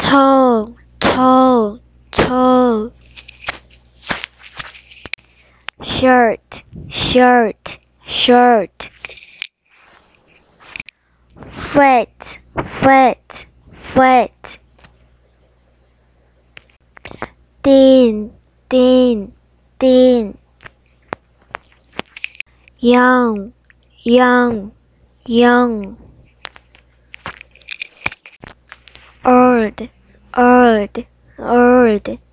tall, tall, tall. Shirt, shirt, shirt. Wet, wet, wet. Thin, thin, thin. Young, young, young. Old, old, old.